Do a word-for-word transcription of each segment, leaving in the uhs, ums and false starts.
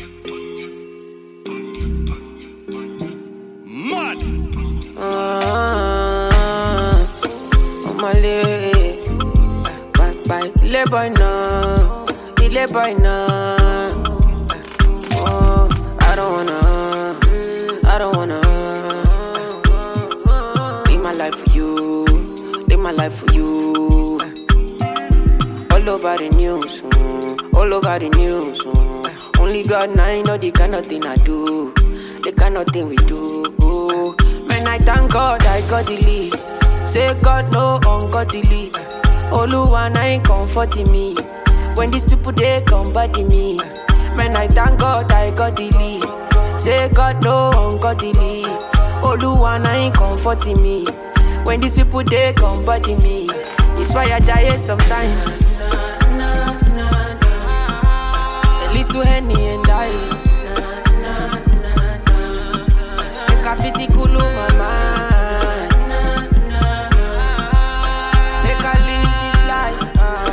Mad. Ah, on my leg. Bye bye. Le boy now. Le boy now. Oh, I don't wanna. I don't wanna. Live my life for you. Live my life for you. All over the news. mm, All over the news. mm. Only God now know the kind of thing I do. The kind of thing we do. Man, I thank God I got the lead. Say God no ungodly. Oluwa na ain't comforting me. When these people they come body me. Man, I thank God I got the lead. Say God no ungodly. Oluwa na ain't comforting me. When these people they come body me. It's why I die sometimes. A little Henny and ice. Make a fitty cool my mind. Make a live this life.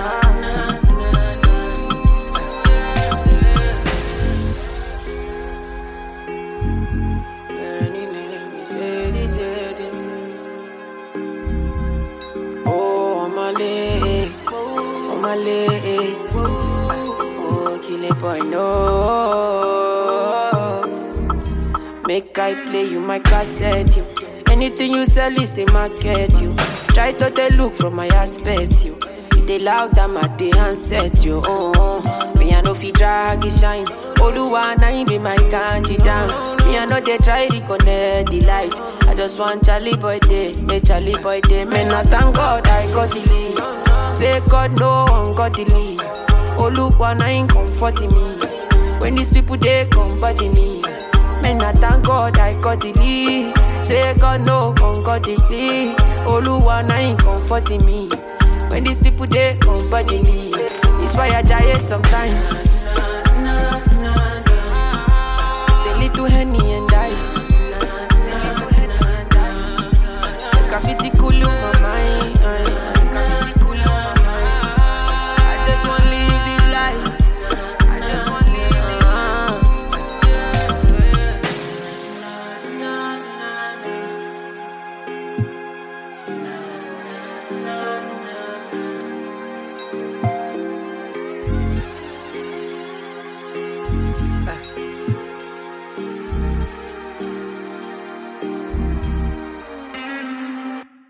Oh, I'm a leg. Oh, my leg. Oh, kill it, boy, no. Make I play you my cassette, you. Anything you sell is a market, you. Try to they look from my aspect, you. You they loud them at the handset, you. Oh, oh. Me I know fi drag it shine. Oluwa na him be my country down. Me I know they try to connect the light. I just want Charlie boy day, make Charlie boy day. Man, I thank God I got the lead. Say God no ungodly. Oluwa na him comforting me. When these people they come body me. Man, I thank God I got the lead. Say God no ungodly. Oluwa na ain't comforting me. When these people they come body me. It's why I die sometimes. The little Henny and ice. Like a fifty